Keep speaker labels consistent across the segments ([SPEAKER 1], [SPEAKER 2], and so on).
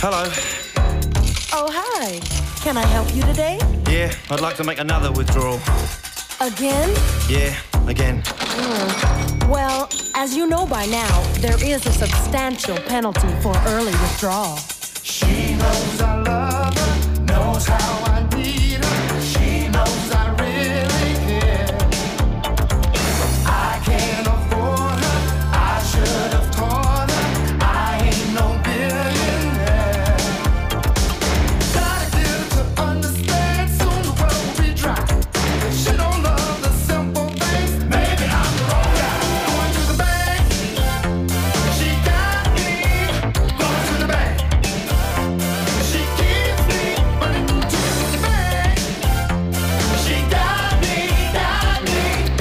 [SPEAKER 1] Hello.
[SPEAKER 2] Oh, hi. Can I help you today?
[SPEAKER 1] Yeah, I'd like to make another withdrawal.
[SPEAKER 2] Again?
[SPEAKER 1] Yeah, again.
[SPEAKER 2] Well, as you know by now, there is a substantial penalty for early withdrawal.
[SPEAKER 3] She knows I love her, knows how I need her. She knows I really care. I can't afford her, I should have taught her. I ain't no billionaire. Gotta get her to understand, soon the world will be dry. If she don't love the simple things, maybe I'm the wrong guy. Going to the bank, she got me. Going to the bank. She keeps me running to the bank. She got me, got me.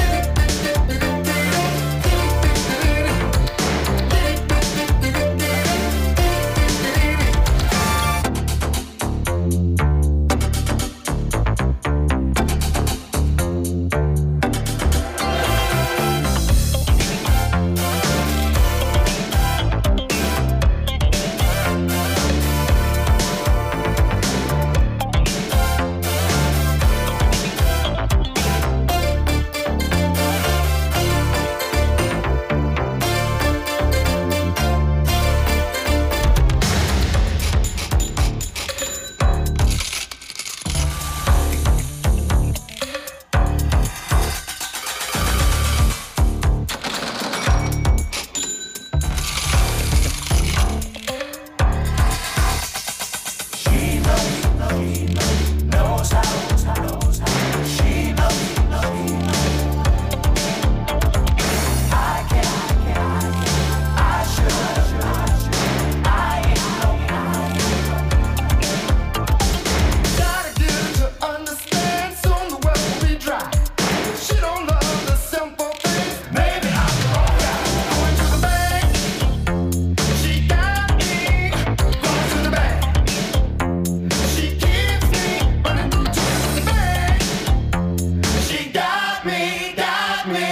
[SPEAKER 3] Gotta get her to understand, soon the world will be dry. If she don't love the simple things, maybe I'm the wrong guy. Going to the bank, she got me. Going to the bank, she keeps me running to the bank. She got me, got me.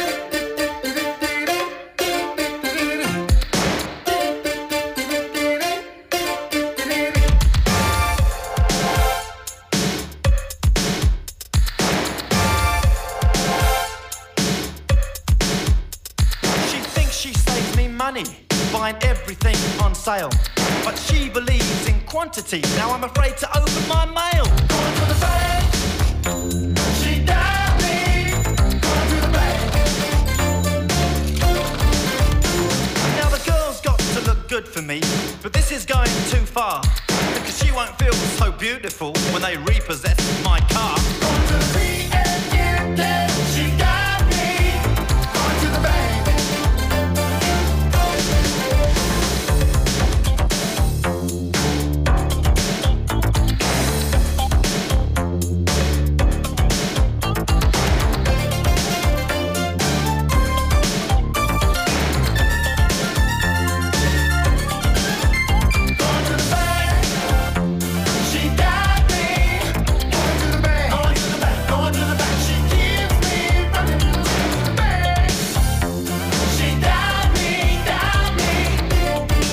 [SPEAKER 1] She thinks she saves me money, buying everything on sale. But she believes in quantity. Now I'm afraid to open my mail.
[SPEAKER 3] Going to the bank, she got me. Going to the bank.
[SPEAKER 1] Now the girl's got to look good for me, but this is going too far. Because she won't feel so beautiful when they repossess my car.
[SPEAKER 3] Going to the B-A-N-K, she got me. Going to the bank. Going to the bank, she got me. Going to the bank, going to the bank, she keeps me running to the bank. She got me, got me. Going to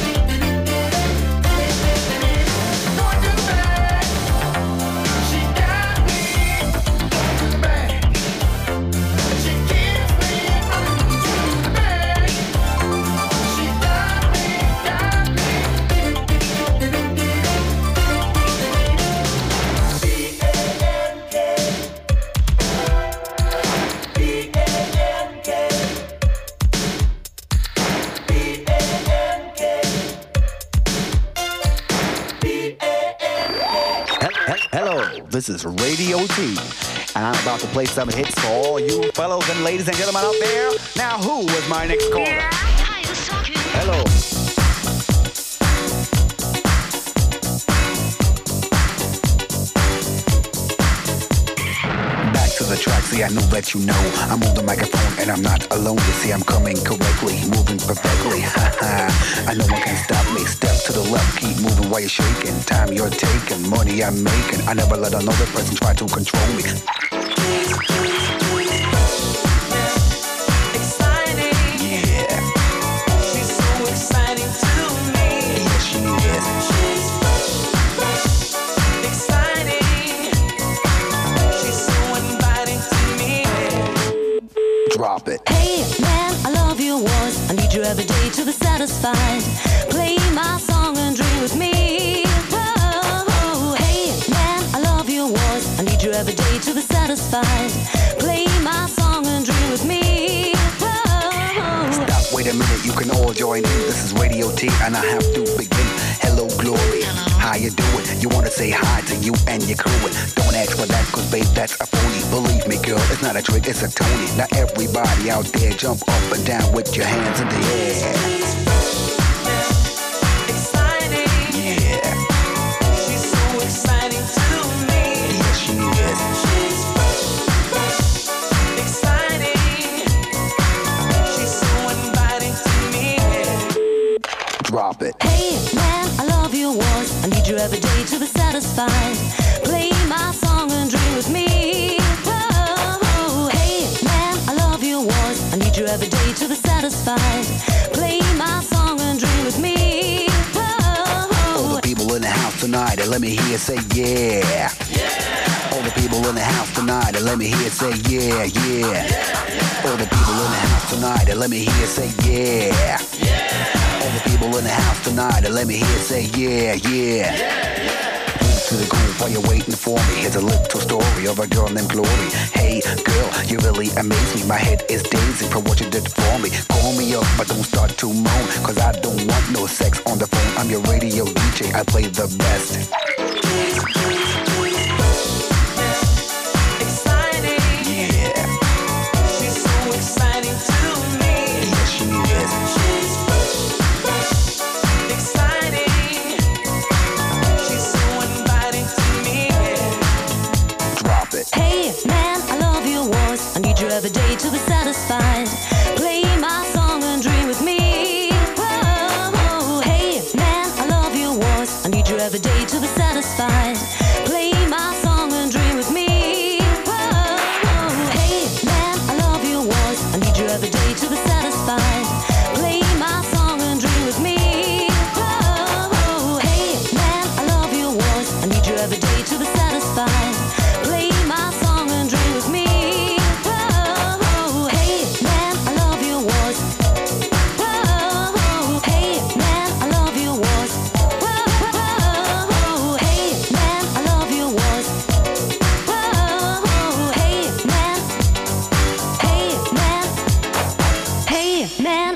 [SPEAKER 3] the bank, she got me. Going to the bank, she keeps me running to the bank. She got me, got me.
[SPEAKER 4] Hello, this is Radio T, and I'm about to play some hits for all you fellows and ladies and gentlemen out there. Now, who was my next caller?
[SPEAKER 5] Hi, who's talking?
[SPEAKER 4] Hello. Back to the track, see, I know that you know I'm on the microphone and I'm not alone. You see, I'm coming correctly, moving perfectly. I know one can stop me. Step to the left, keep moving while you're shaking. Time you're taking, money I'm making. I never let another person try to control me.
[SPEAKER 3] Exciting.
[SPEAKER 4] Yeah.
[SPEAKER 3] She's so exciting to me.
[SPEAKER 4] Yes, she is.
[SPEAKER 3] She's
[SPEAKER 5] satisfied. Play my song and dream with me. Oh, hey man, I love your voice. I need you every day to be satisfied. Play my song and dream with me.
[SPEAKER 4] Stop, wait a minute, you can all join in. This is Radio T and I have to begin. Hello, Glory. How you doing? You wanna say hi to you and your crew. Don't ask for that, cause babe, that's a phony. Believe me, girl, it's not a trick, it's a Tony. Now everybody out there, jump up and down with your hands in the air.
[SPEAKER 3] Exciting.
[SPEAKER 4] Yeah.
[SPEAKER 3] She's so exciting to me.
[SPEAKER 4] Yes, she is.
[SPEAKER 3] She's exciting. She's so inviting to me.
[SPEAKER 4] Drop it.
[SPEAKER 5] Hey man, I love your voice. I need you every day to be satisfied. Play my song and dream with me. Oh, hey man, I love your voice. I need you every day to be satisfied. Play my song and dream with me.
[SPEAKER 4] All the people in the house tonight, and let me hear you say yeah. Yeah. All the people in the house tonight, and let me hear you say yeah, yeah. All the people in the house tonight, and let me hear you say yeah. Yeah. All the people in the house tonight, and let me hear you say yeah, yeah. Move to the groove while you're waiting for me. Here's a little story of a girl named Glory. Hey girl, you really amaze me. My head is dazing from what you did for me. Call me up, but don't start to moan, cause I don't want no sex on the phone. I'm your radio DJ, I play the best.
[SPEAKER 3] Exciting.
[SPEAKER 4] Yeah.
[SPEAKER 3] She's so exciting to me.
[SPEAKER 4] Yes, she is.
[SPEAKER 3] She's exciting. She's so inviting to me.
[SPEAKER 4] Drop it.
[SPEAKER 5] Hey man, I love your voice. I need you every day to be satisfied. Play my song and dream with me. Oh, hey man, I love your voice. I need you every day to be satisfied. Play my song and dream with me. Oh, hey man, I love your voice. I need you every day to be satisfied. Play my song and dream with me. Oh, hey man, I love your voice. I need you every day to be satisfied. Play my song and dream with me. Oh, hey man, I love your voice. Oh, hey man, I love your voice. Oh, hey man, I love your voice. Oh, hey man, hey man, hey man.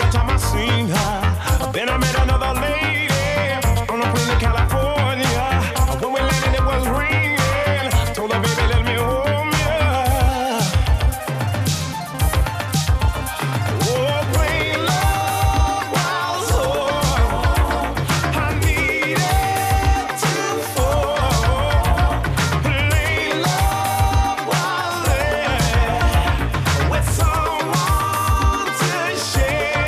[SPEAKER 6] time I seen her. Then I met another lady on a plane to California. When we landed, it was raining. Told her, baby, let me home, yeah. Oh, plain love was all I needed to fall. Plain love was there with someone to share.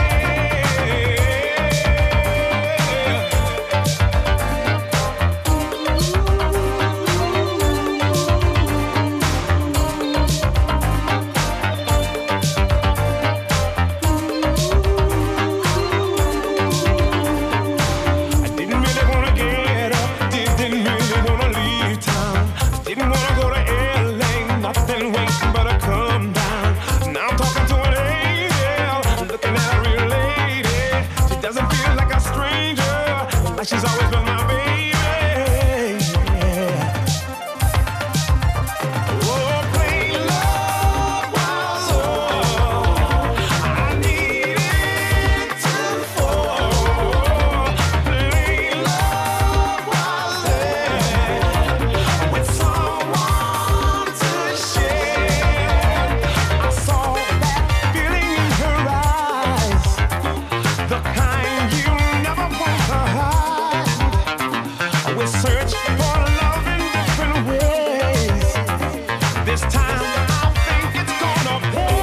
[SPEAKER 6] I didn't really wanna get up, didn't really wanna leave town. Didn't wanna go to LA, nothing waiting but a come down. Now I'm talking to an angel, looking at a real lady. She doesn't feel like a stranger, like she's always been my baby. Oh, plain love was all I needed to fall. Plain love was there with someone to share. I saw that feeling in her eyes, the kind you never want to hide. We search for love in different ways. This time I think it's gonna pay.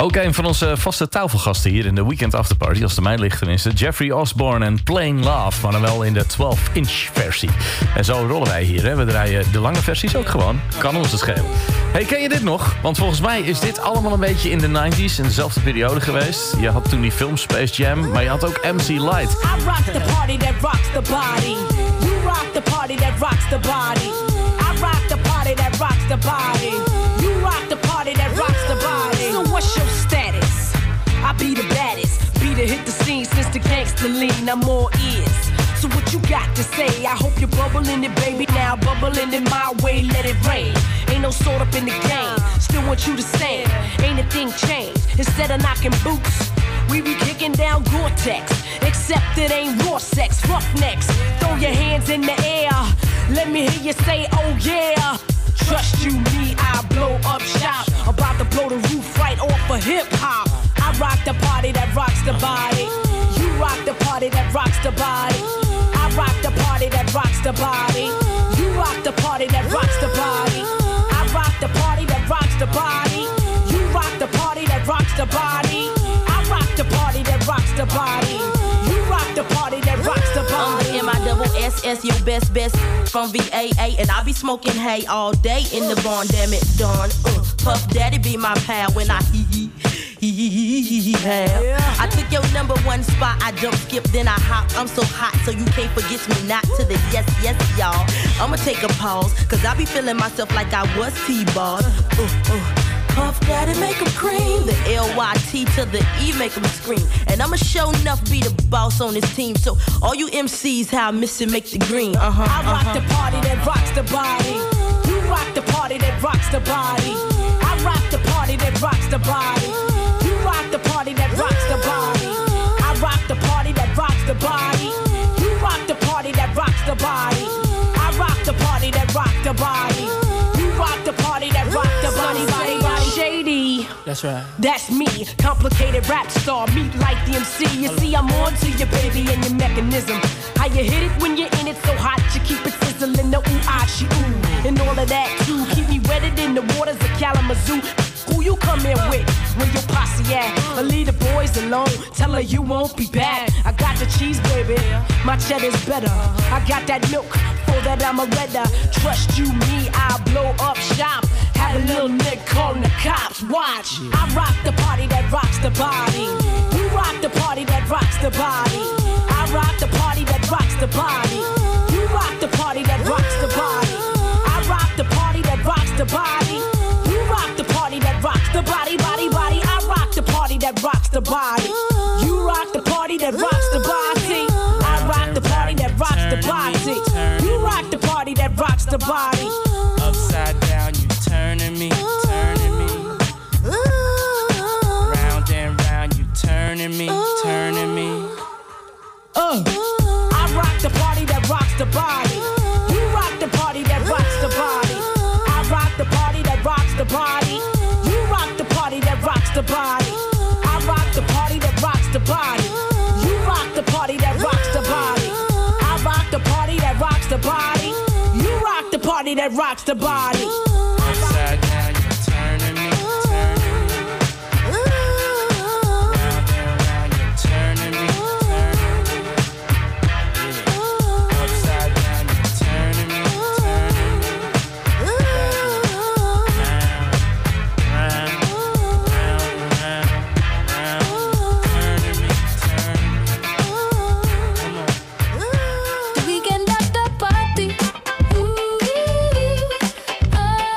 [SPEAKER 7] Ook een van onze vaste tafelgasten hier in de Weekend Afterparty, als de mij ligt tenminste. Jeffrey Osborne en Plain Love, maar dan wel in de 12-inch versie. En zo rollen wij hier, hè. We draaien de lange versies ook gewoon. Kan ons het schelen. Hey, ken je dit nog? Want volgens mij is dit allemaal een beetje in de 90s, in dezelfde periode geweest. Je had toen die film Space Jam, maar je had ook MC Lyte.
[SPEAKER 8] I rock the party that rocks the body. You rock the party that rocks the body. I rock the party that rocks the body. You rock the party that rocks the body. So what's your status? I be the baddest. Be the hit the scene since the gangster lean. I'm all ears. So what you got to say? I hope you're bubbling it, baby. Now bubbling it my way, let it rain. Ain't no sort up in the game. Still want you to stand. Ain't a thing changed. Instead of knocking boots, we be kicking down Gore-Tex. Except it ain't raw sex, roughnecks. Throw your hands in the air. Let me hear you say, oh yeah. Trust you, me, I blow up shop. About to blow the roof right off of hip-hop. I rock the party that rocks the body. You rock the party that rocks the body. I rock the party that rocks the body. You rock the party that rocks the body. I rock the party that rocks the body. You rock the party that rocks the body. I rock the party that rocks the body. You rock the party that rocks the body.
[SPEAKER 9] M-I-double-S-S, your best from VAA. And I be smoking hay all day in the barn, damn it, darn. Puff Daddy be my pal when I have. I took your number one spot, I don't skip, then I hop. I'm so hot, so you can't forget me not to the yes, y'all. I'ma take a pause, cause I be feeling myself like I was T-Boss. Puff Daddy make 'em cream. The L-Y-T to the E make 'em scream. And I'ma show enough be the boss on this team. So all you MCs, how I miss it, make the green. I
[SPEAKER 8] rock the party that rocks the body. You rock the party that rocks the body. I rock the party that rocks the body. You rock the party that rocks the body. I rock the party that rocks the body. You rock the party that rocks the body. I rock the party that rocks the body. You rock the party that rocks the body. Shady.
[SPEAKER 10] That's right.
[SPEAKER 8] That's me. Complicated rap star. Meet like the MC. You see, I'm on to your baby and your mechanism. How you hit it when you're in it so hot. You keep it sizzling. The ooh-ah-she-ooh. And all of that too. Keep me wetted in the waters of Kalamazoo. Who you come in with? When your posse at? But leave the boys alone. Tell her you won't be back. I got the cheese, baby. My cheddar's better. I got that milk. For that I'm a redder. Trust you, me, I'll blow up shop. Have a little nigga calling the cops. Watch. I rock the party that rocks the body. You rock the party that rocks the body. I rock the party that rocks the body. You rock the party that rocks the body. I rock the party that rocks the body. You rock the party that rocks the body, body, body. I rock the party that rocks the body. You rock the party that rocks the body. I rock the party that rocks the body. You rock the party that rocks the body.
[SPEAKER 10] Upside down, you turning me, turning me. Round and round, you turning me, turning me.
[SPEAKER 8] I rock the party that rocks the body. You rock the party that rocks the body. I rock the party that rocks the body. You rock the party that rocks the body. I rock the party that rocks the body. You rock the party that rocks the body. I rock the party that rocks the body. You rock the party that rocks the body.
[SPEAKER 10] Upside down, you turning me, turning me. Round and round, you turning me, turning me. Yeah. Upside down, you turning me, turning me. Round, turning me, turning me. Come on.
[SPEAKER 5] The weekend after party. Ooh, oh.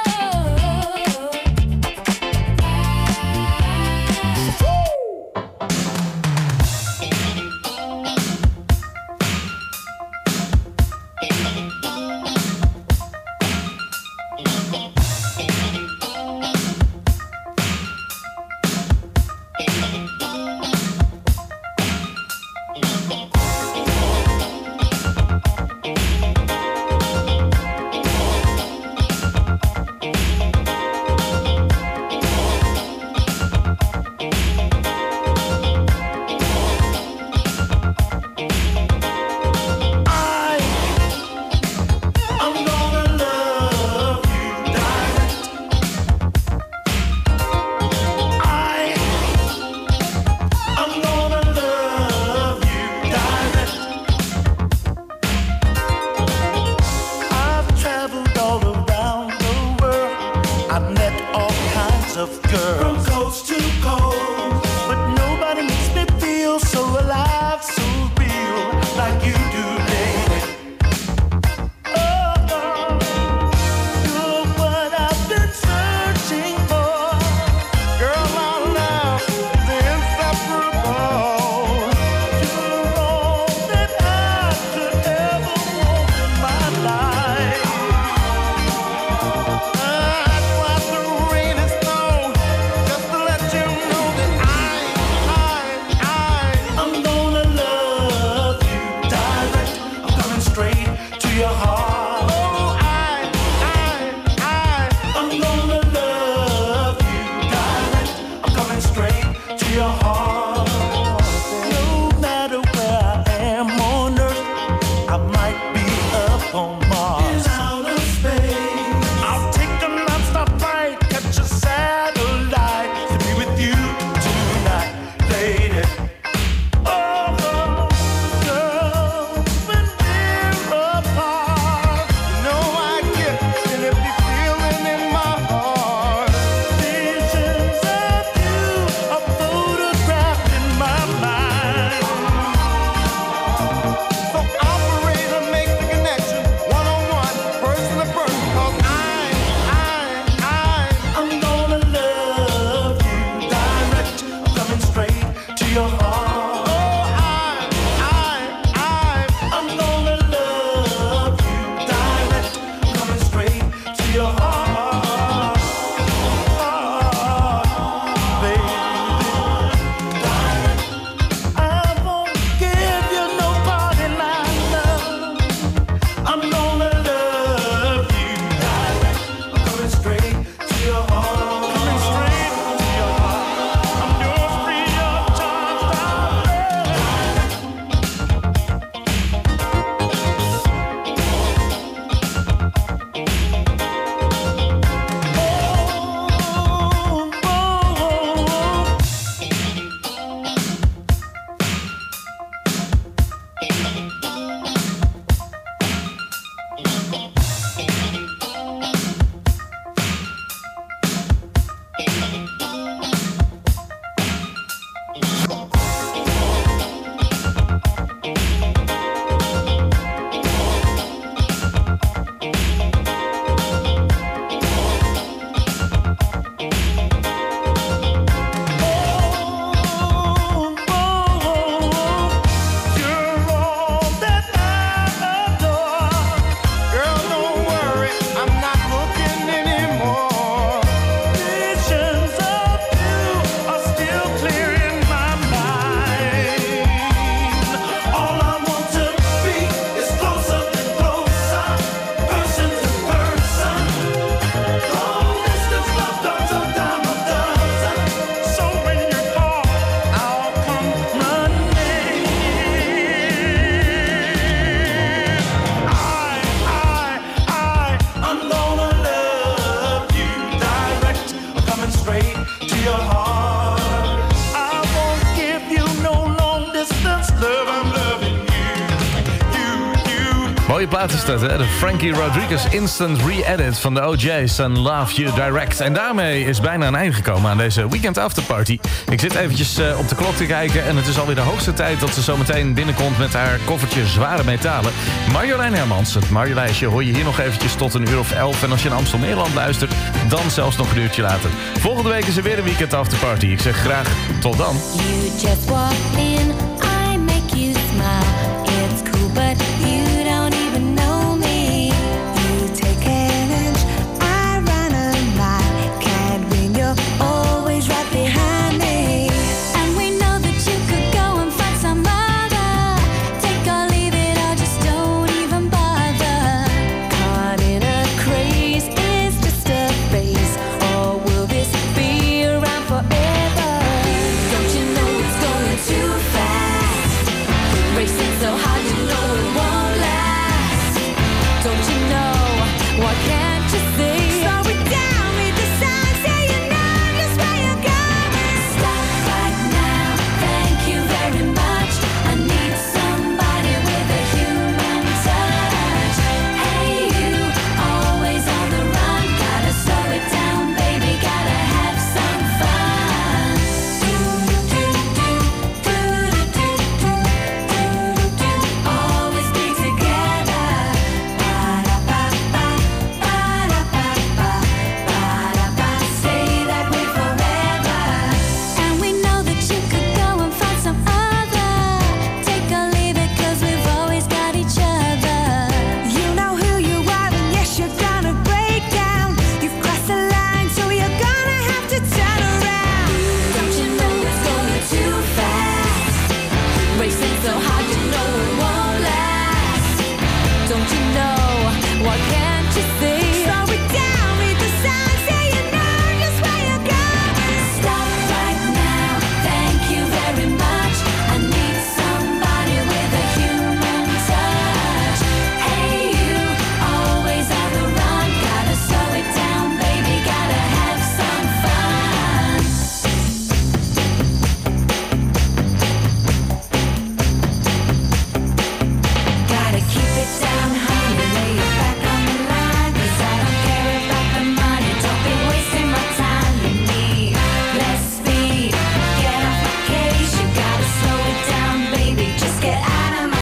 [SPEAKER 7] Mooie plaat is dat, hè? De Frankie Rodriguez Instant Re-edit van de OJ's en Love You Direct. En daarmee is bijna een einde gekomen aan deze Weekend Afterparty. Ik zit eventjes op de klok te kijken en het is alweer de hoogste tijd dat ze zo meteen binnenkomt met haar koffertje zware metalen. Marjolein Hermans, het Marjoleintje, hoor je hier nog eventjes tot 11:00. En als je in Amstelmeerland luistert, dan zelfs nog een uurtje later. Volgende week is er weer een Weekend Afterparty. Ik zeg graag tot dan.
[SPEAKER 5] You just walk in